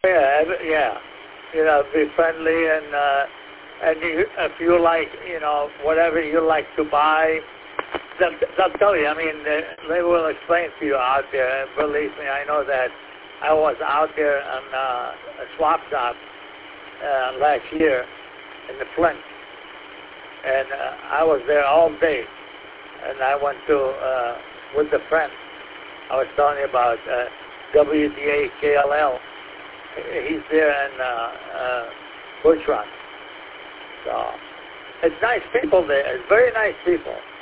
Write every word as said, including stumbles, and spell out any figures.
Yeah, ev- yeah. You know, be friendly and uh, and you, if you like, you know, whatever you like to buy, they'll, they'll tell you. I mean, they, they will explain to you out there. And believe me, I know that. I was out there on uh, a swap shop uh, last year in the Flint, and uh, I was there all day. And I went to uh, with the friend I was telling you about, uh, W D A K L L. He's there in uh, uh, Bushrock. So it's nice people there. It's very nice people.